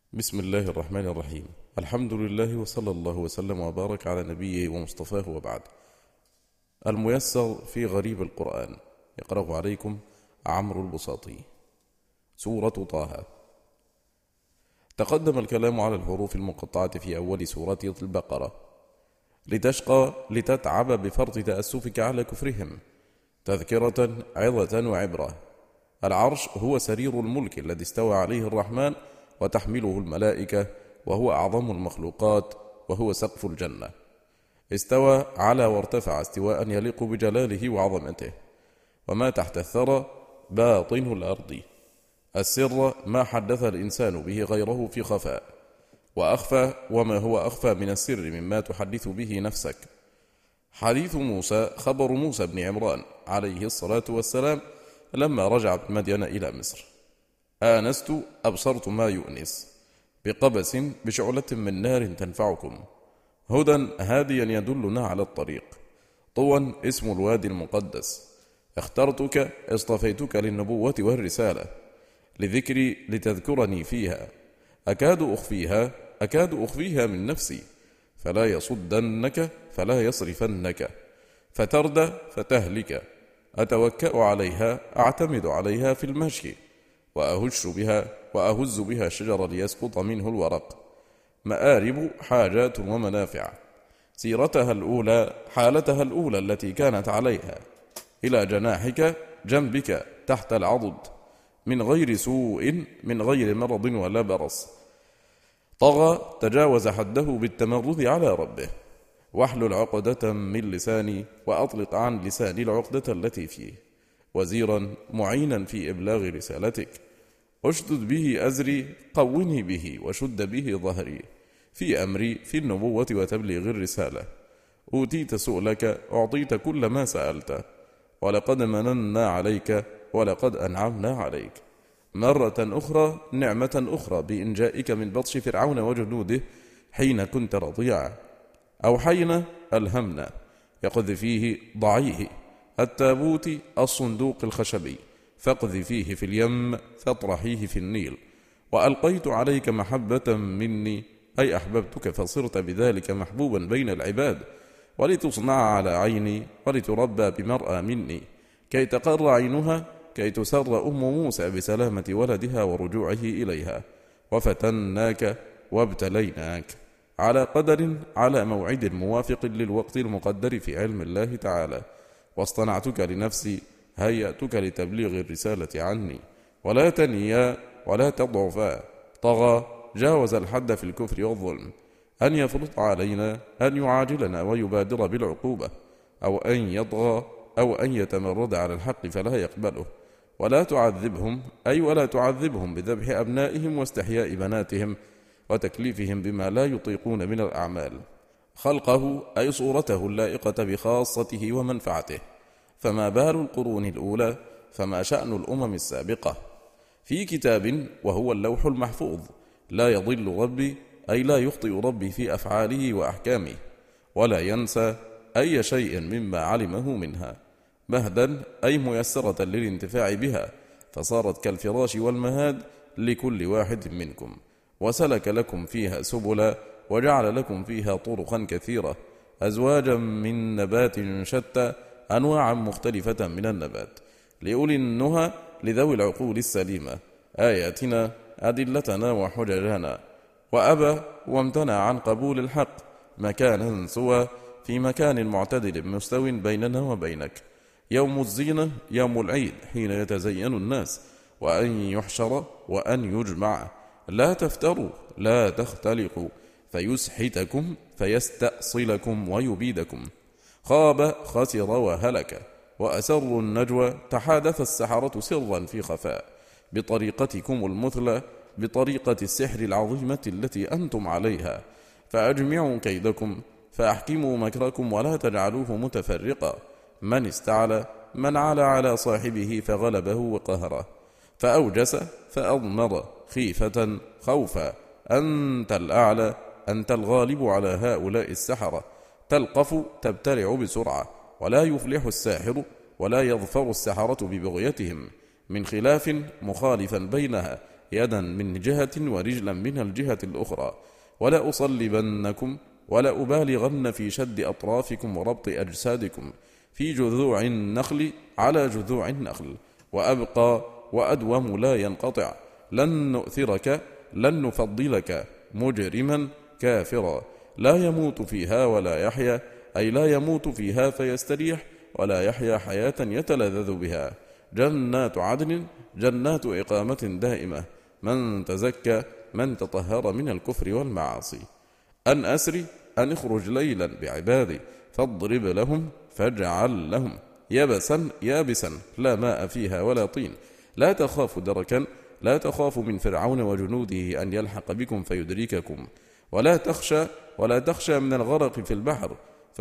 بسم الله الرحمن الرحيم. الحمد لله وصلى الله وسلم وبارك على نبيه ومصطفاه وبعد. الميسر في غريب القرآن يقرأ عليكم عمرو البساطي. سورة طه. تقدم الكلام على الحروف المقطعة في أول سورة البقرة لتشقى لتتعب بفرط تأسفك على كفرهم، تذكرة عظة وعبرة. العرش هو سرير الملك الذي استوى عليه الرحمن وتحمله الملائكة، وهو أعظم المخلوقات، وهو سقف الجنة. استوى على وارتفع استواء يليق بجلاله وعظمته. وما تحت الثرى باطن الأرض. السر ما حدث الإنسان به غيره في خفاء، وأخفى وما هو أخفى من السر مما تحدث به نفسك. حديث موسى خبر موسى بن عمران عليه الصلاة والسلام لما رجع من مدين إلى مصر. آنست أبصرت ما يؤنس بقبس بشعلة من نار تنفعكم، هدى هاديا يدلنا على الطريق. طوى اسم الوادي المقدس. اخترتك اصطفيتك للنبوة والرسالة، لذكري لتذكرني فيها. أكاد أخفيها من نفسي، فلا يصدنك فلا يصرفنك، فتردى فتهلك. أتوكأ عليها أعتمد عليها في المشي، وأهز بها الشجر ليسقط منه الورق. مآرب حاجات ومنافع. سيرتها الأولى حالتها الأولى التي كانت عليها، إلى جناحك جنبك تحت العضد، من غير سوء من غير مرض ولا برص. طغى تجاوز حده بالتمرد على ربه. واحلل عقدة من لساني وأطلق عن لساني العقدة التي فيه، وزيرا معينا في إبلاغ رسالتك. اشدد به أزري قوني به وشد به ظهري، في أمري في النبوة وتبليغ الرسالة. أوتيت سؤلك أعطيت كل ما سألت، ولقد مننا عليك ولقد أنعمنا عليك. مرة أخرى نعمة أخرى بإنجائك من بطش فرعون وجنوده حين كنت رضيعا، أو حين ألهمنا يقذفيه ضعيه التابوت الصندوق الخشبي، فاقذفيه في اليم فاطرحيه في النيل. وألقيت عليك محبة مني، أي أحببتك فصرت بذلك محبوبا بين العباد، ولتصنع على عيني ولتربى بمرأى مني، كي تقر عينها، كي تسر أم موسى بسلامة ولدها ورجوعه إليها. وفتناك وابتليناك على قدر، على موعد موافق للوقت المقدر في علم الله تعالى. واصطنعتك لنفسي، هيأتك لتبليغ الرسالة عني. ولا تنيا ولا تضعفا. طغى جاوز الحد في الكفر والظلم، أن يفرط علينا، أن يعاجلنا ويبادر بالعقوبة، أو أن يطغى، أو أن يتمرد على الحق فلا يقبله. ولا تعذبهم، أي ولا تعذبهم بذبح أبنائهم واستحياء بناتهم وتكليفهم بما لا يطيقون من الأعمال. خلقه أي صورته اللائقة بخاصته ومنفعته. فما بال القرون الأولى، فما شأن الأمم السابقة. في كتاب وهو اللوح المحفوظ، لا يضل ربي، أي لا يخطئ ربي في أفعاله وأحكامه، ولا ينسى أي شيء مما علمه منها. مهدا أي ميسرة للانتفاع بها، فصارت كالفراش والمهاد لكل واحد منكم. وسلك لكم فيها سبلا، وجعل لكم فيها طرقا كثيرة، أزواجا من نبات شتى، أنواعا مختلفة من النبات، لأولي النهى، لذوي العقول السليمة. آياتنا أدلتنا وحججنا. وأبى وامتنع عن قبول الحق مكانا سوى، في مكان معتدل مستو بيننا وبينك. يوم الزينة يوم العيد، حين يتزين الناس، وأن يحشر وأن يجمع. لا تفتروا لا تختلقوا، فيسحتكم فيستأصلكم ويبيدكم. خاب خسر وهلك. وأسروا النجوى، تحادث السحرة سرا في خفاء، بطريقتكم المثلى، بطريقة السحر العظيمة التي أنتم عليها. فأجمعوا كيدكم، فأحكموا مكركم، ولا تجعلوه متفرقا. من استعلى، من علا على صاحبه فغلبه وقهره. فأوجس فأضمر، خيفة خوفا. أنت الأعلى، أنت الغالب على هؤلاء السحرة. تلقف تبتلع بسرعة، ولا يفلح الساحر، ولا يظفر السحرة ببغيتهم، من خلاف مخالفا بينها، يدا من جهة ورجلا من الجهة الأخرى، ولا أصلبنكم ولا أبالغن في شد أطرافكم وربط أجسادكم في جذوع النخل على جذوع النخل، وأبقى وأدوم لا ينقطع، لن نؤثرك لن نفضلك مجرما كافرا، لا يموت فيها ولا يحيا، أي لا يموت فيها فيستريح ولا يحيا حياة يتلذذ بها، جنات عدن جنات إقامة دائمة، من تزكى من تطهر من الكفر والمعاصي. أن أسري أن اخرج ليلا بعبادي فاضرب لهم فاجعل لهم يابسا لا ماء فيها ولا طين، لا تخاف دركا لا تخاف من فرعون وجنوده أن يلحق بكم فيدرككم، ولا تخشى من الغرق في البحر،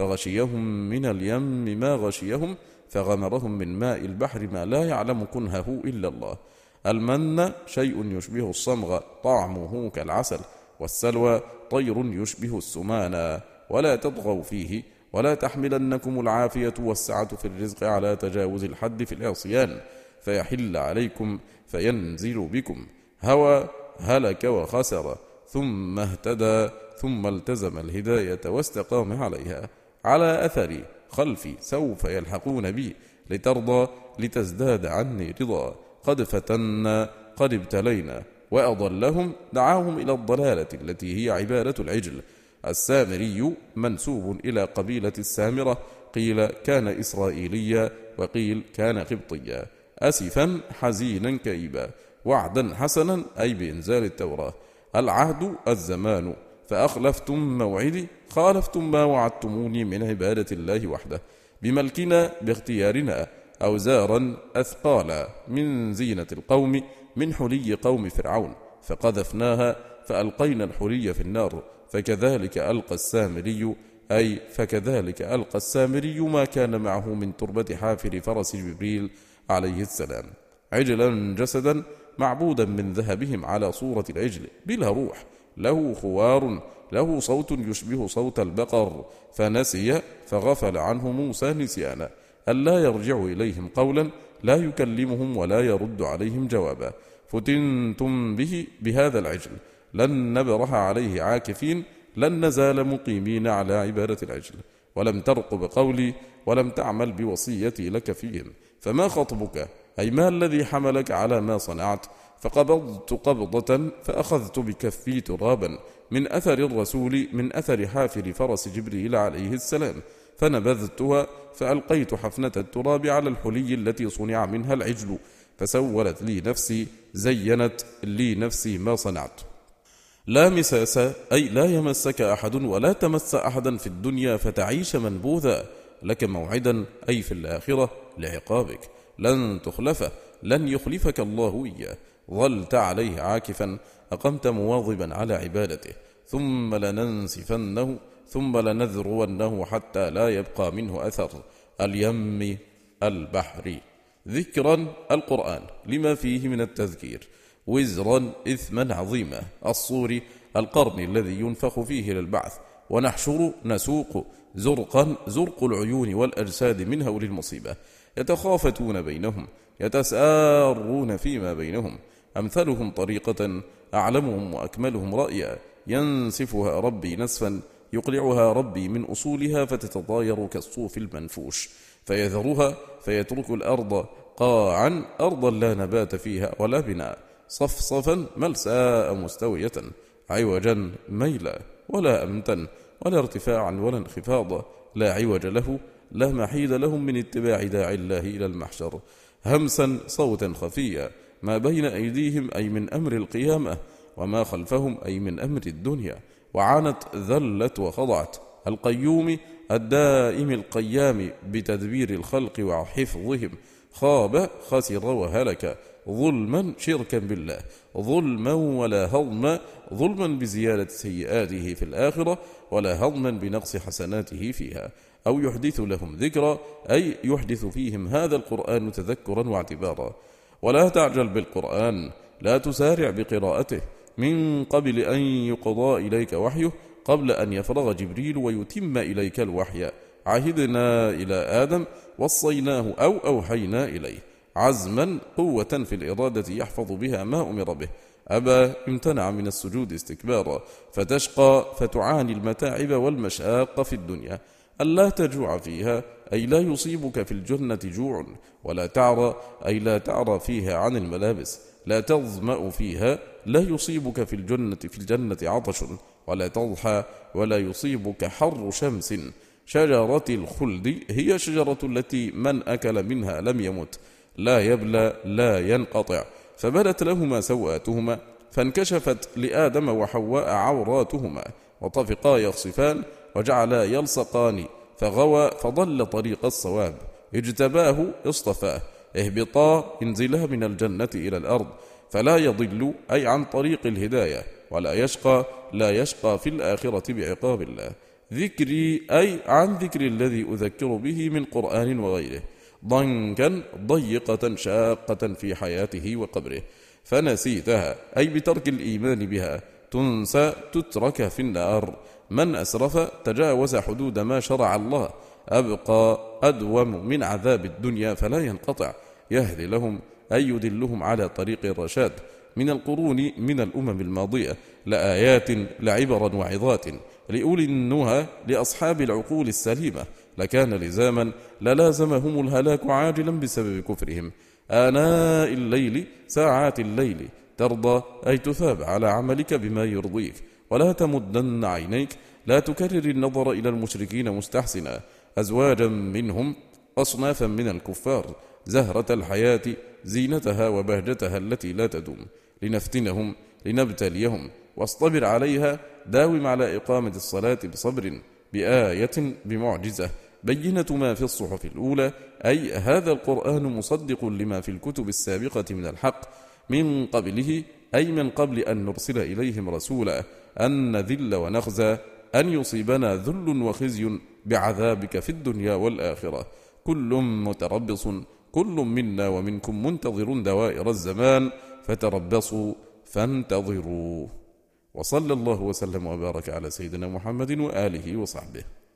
فغشيهم من اليم ما غشيهم، فغمرهم من ماء البحر ما لا يعلم كنهه إلا الله. المن شيء يشبه الصمغ طعمه كالعسل، والسلوى طير يشبه السمانا، ولا تطغوا فيه، ولا تحملنكم العافية والسعة في الرزق على تجاوز الحد في العصيان، فيحل عليكم فينزل بكم، هوى هلك وخسر، ثم اهتدى ثم التزم الهداية واستقام عليها، على أثري خلفي سوف يلحقون بي، لترضى لتزداد عني رضا، قد فتنا قد ابتلينا، وأضلهم دعاهم إلى الضلالة التي هي عبادة العجل. السامري منسوب إلى قبيلة السامرة، قيل كان إسرائيليا وقيل كان قبطيا، أسفا حزينا كئيبا، وعدا حسنا أي بإنزال التوراة. العهد الزمان، فأخلفتم موعدي خالفتم ما وعدتموني من عبادة الله وحده، بملكنا باختيارنا، أوزارا أثقالا من زينة القوم، من حلي قوم فرعون، فقذفناها فألقينا الحلي في النار، فكذلك ألقى السامري، أي فكذلك ألقى السامري ما كان معه من تربة حافر فرس جبريل عليه السلام، عجلا جسدا معبودا من ذهبهم على صورة العجل بلا روح، له خوار له صوت يشبه صوت البقر، فنسي فغفل عنه موسى نسيانا، ألا يرجع إليهم قولا، لا يكلمهم ولا يرد عليهم جوابا، فتنتم به بهذا العجل، لن نبرح عليه عاكفين، لن نزال مقيمين على عبادة العجل، ولم ترقب قولي ولم تعمل بوصيتي لك فيهم، فما خطبك، أي ما الذي حملك على ما صنعت؟ فقبضت قبضة فأخذت بكفي ترابا من أثر الرسول، من أثر حافر فرس جبريل عليه السلام، فنبذتها فألقيت حفنة التراب على الحلي التي صنع منها العجل، فسولت لي نفسي، زينت لي نفسي ما صنعت. لا مساس، أي لا يمسك أحد ولا تمس أحدا في الدنيا فتعيش منبوذا، لك موعدا أي في الآخرة لعقابك، لن تخلفه لن يخلفك الله إياه، ظلت عليه عاكفا، أقمت مواظبا على عبادته، ثم لننسفنه ثم لنذرونه حتى لا يبقى منه أثر. اليم البحر، ذكرا القرآن لما فيه من التذكير، وزرا إثما عظيما، الصور القرن الذي ينفخ فيه للبعث، ونحشر نسوق، زرقا زرق العيون والأجساد من هول المصيبة، يتخافتون بينهم يتسارون فيما بينهم، أمثلهم طريقة أعلمهم وأكملهم رأيا، ينسفها ربي نسفا يقلعها ربي من أصولها فتتطاير كالصوف المنفوش، فيذرها فيترك الأرض قاعا، أرضا لا نبات فيها ولا بناء، صفصفا ملساء مستوية، عوجا ميلا ولا أمتا ولا ارتفاعا ولا انخفاضا، لا عوج له لا محيد لهم من اتباع داعي الله إلى المحشر، همسا صوتا خفيا، ما بين أيديهم أي من أمر القيامة، وما خلفهم أي من أمر الدنيا، وعانت ذلت وخضعت، القيوم الدائم القيام بتدبير الخلق وحفظهم، خاب خسر وهلك، ظلما شركا بالله، ظلما ولا هضما، ظلما بزيادة سيئاته في الآخرة، ولا هضما بنقص حسناته فيها، أو يحدث لهم ذكرا، أي يحدث فيهم هذا القرآن تذكرا واعتبارا. ولا تعجل بالقرآن، لا تسارع بقراءته، من قبل أن يقضى إليك وحيه، قبل أن يفرغ جبريل ويتم إليك الوحي، عهدنا إلى آدم وصيناه أو أوحينا إليه، عزما قوة في الإرادة يحفظ بها ما أمر به، أبى امتنع من السجود استكبارا، فتشقى فتعاني المتاعب والمشاق في الدنيا. ألا تجوع فيها أي لا يصيبك في الجنة جوع، ولا تعرى أي لا تعرى فيها عن الملابس، لا تظمأ فيها لا يصيبك في الجنة عطش، ولا تضحى ولا يصيبك حر شمس. شجرة الخلد هي شجرة التي من أكل منها لم يمت، لا يبلى لا ينقطع. فبدت لهما سوآتهما، فانكشفت لآدم وحواء عوراتهما، وطفقا يخصفان وجعلا يلصقان، فغوى فضل طريق الصواب، اجتباه اصطفاه. اهبطا انزلا من الجنة إلى الأرض، فلا يضل أي عن طريق الهداية، ولا يشقى لا يشقى في الآخرة بعقاب الله. ذكري أي عن ذكر الذي أذكر به من قرآن وغيره، ضنكا ضيقة شاقة في حياته وقبره، فنسيتها أي بترك الإيمان بها، تنسى تترك في النار. من أسرف تجاوز حدود ما شرع الله، أبقى أدوم من عذاب الدنيا فلا ينقطع. يهدي لهم أي يدلهم على طريق الرشاد من القرون من الأمم الماضية، لآيات لعبرا وعظات لأولي النهى لأصحاب العقول السليمة، لكان لزاما للازمهم الهلاك عاجلا بسبب كفرهم. آناء الليل ساعات الليل ترضى أي تثاب على عملك بما يرضيك، ولا تمدن عينيك، لا تكرر النظر إلى المشركين مستحسنا، أزواجا منهم أصنافا من الكفار، زهرة الحياة زينتها وبهجتها التي لا تدوم، لنفتنهم لنبتليهم، واصطبر عليها، داوم على إقامة الصلاة بصبر، بآية بمعجزة بينة ما في الصحف الأولى، أي هذا القرآن مصدق لما في الكتب السابقة من الحق من قبله، أي من قبل أن نرسل إليهم رسولا، أن نذل ونخزى، أن يصيبنا ذل وخزي بعذابك في الدنيا والآخرة. كل متربص، كل منا ومنكم منتظر دوائر الزمان، فتربصوا فانتظروا. وصلى الله وسلم وبارك على سيدنا محمد وآله وصحبه.